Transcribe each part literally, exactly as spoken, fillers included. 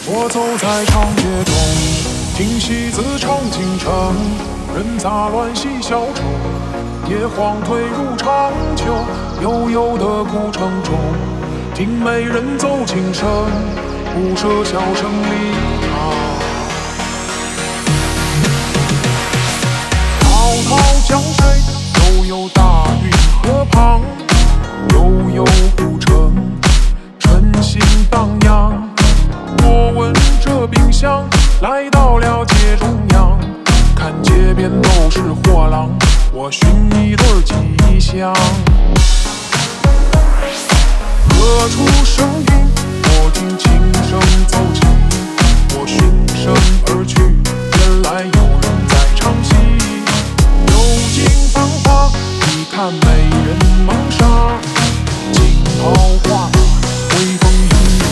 我走在长街中，听戏子唱京城，人杂乱嬉小丑，夜晃退入长秋。悠悠的古城中，听美人奏琴声，不舍笑声离他。滔滔江水，悠悠大运河旁，悠悠古城，春心荡漾。我闻着冰箱，来到了街中央，看街边都是货郎，我寻一对吉祥。何处声音？我听琴声奏起，我循声而去，原来有人在唱戏。流金繁华，你看美人mang纱，锦袍画马，微风氤氲。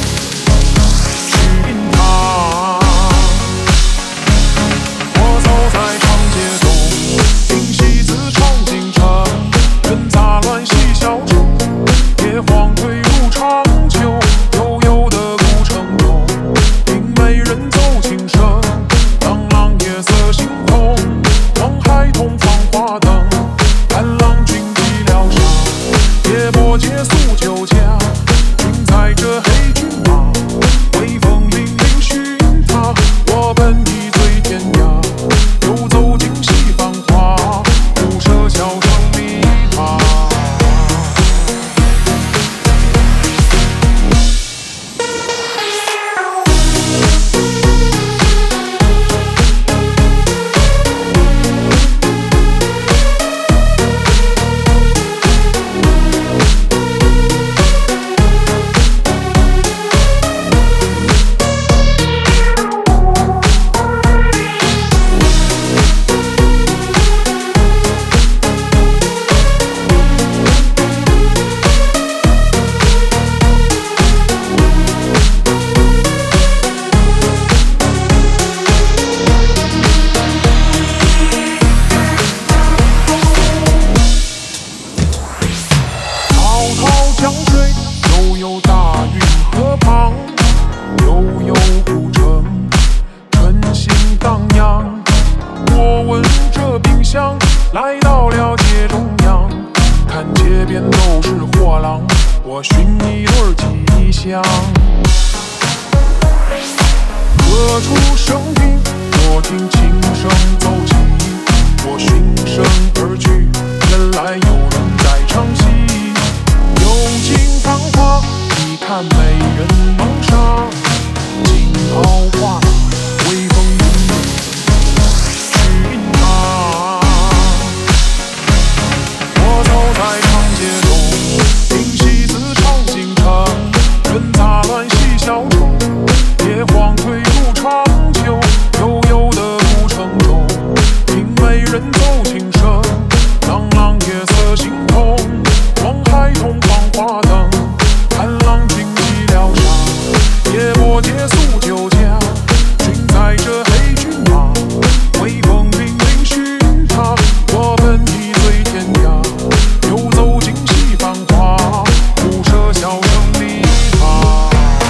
来到了街中央，看街边都是货郎，我寻一对吉祥。何处声音？我听琴声奏起，我循声而去，原来有人在唱戏。流金繁华，你看美人mang纱，锦袍画马，微风氤氲，寻他。我走在长街中，听戏子唱京城，人杂乱嬉小丑，夜晃退入长秋。悠悠的古城中，听美人奏琴声，朗朗夜色星空，望海同放花灯，看浪惊起了沙，夜泊借宿酒家，君载着黑骏马，微风凛凛寻他，我本已醉天涯，游走今夕繁华，不舍笑声离他。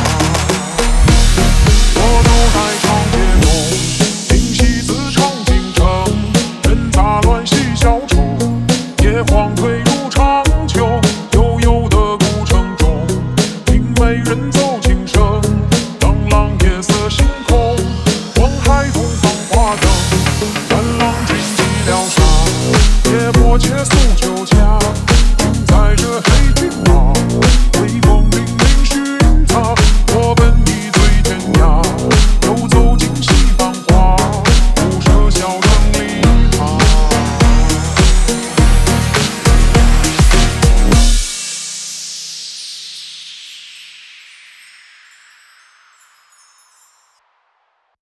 我走在长街中，听戏子唱京城，人杂乱嬉小丑，夜晃退入长秋。悠悠的古城中，听美人奏琴声，朗朗夜色星空，望海同放花灯，看浪惊起了沙，夜泊借宿